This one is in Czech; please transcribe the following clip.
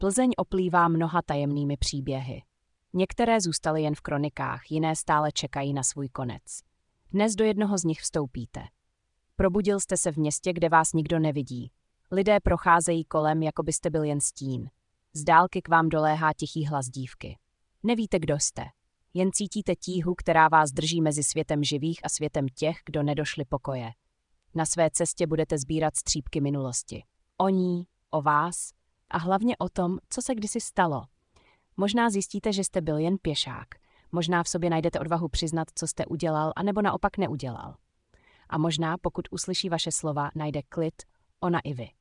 Plzeň oplývá mnoha tajemnými příběhy. Některé zůstaly jen v kronikách, jiné stále čekají na svůj konec. Dnes do jednoho z nich vstoupíte. Probudil jste se v městě, kde vás nikdo nevidí. Lidé procházejí kolem, jako byste byl jen stín. Z dálky k vám doléhá tichý hlas dívky. Nevíte, kdo jste. Jen cítíte tíhu, která vás drží mezi světem živých a světem těch, kdo nedošli pokoje. Na své cestě budete sbírat střípky minulosti. O ní, o vás a hlavně o tom, co se kdysi stalo. Možná zjistíte, že jste byl jen pěšák. Možná v sobě najdete odvahu přiznat, co jste udělal, anebo naopak neudělal. A možná, pokud uslyší vaše slova, najde klid ona i vy.